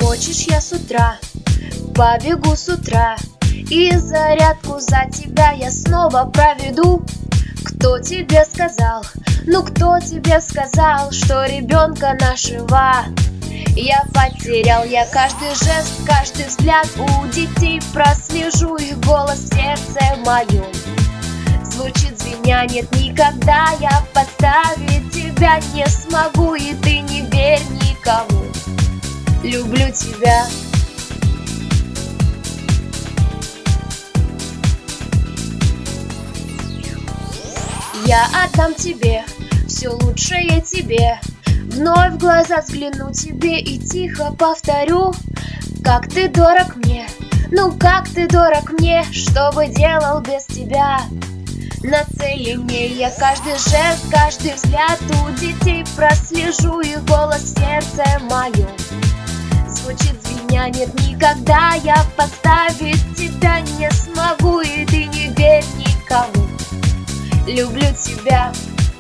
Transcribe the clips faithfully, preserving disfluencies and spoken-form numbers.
Хочешь, я с утра побегу с утра, и зарядку за тебя я снова проведу. Кто тебе сказал, ну кто тебе сказал, что ребенка нашего я потерял? Я каждый жест, каждый взгляд у детей прослежу, их голос в сердце моем звучит звеня. Нет, никогда я подставить тебя не смогу, и ты не верь никому, люблю тебя. Я отдам тебе все лучшее тебе, вновь в глаза взгляну тебе и тихо повторю: как ты дорог мне, ну как ты дорог мне, что бы делал без тебя. Нацели мне я каждый жест, каждый взгляд у детей прослежу, их голос в сердце моем звучит звеня. Нет, никогда я подставить тебя не смогу, и ты не верь никому, люблю тебя.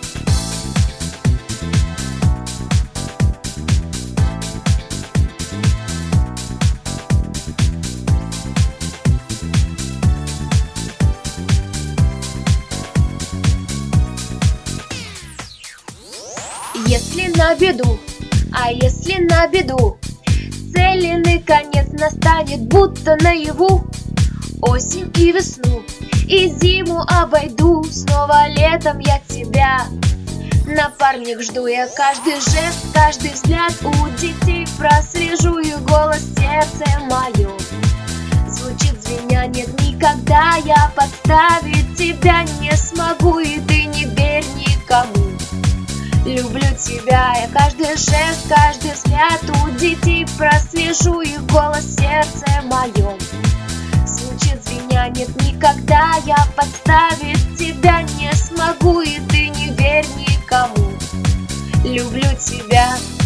Если на беду, а если на беду, целенный конец настанет, будто наяву. Осень и весну, и зиму обойду, снова летом я тебя. Напарник, жду я каждый жест, каждый взгляд у детей прослежу, их голос в сердце моем звучит звеня. Нет, никогда я подставить тебя не смогу, и ты не верь никому, люблю тебя. Я каждый жест, каждый взгляд у детей прослежу, их голос в сердце моем звучит звеня. Нет, никогда я подставить тебя не смогу, и ты не верь никому, люблю тебя.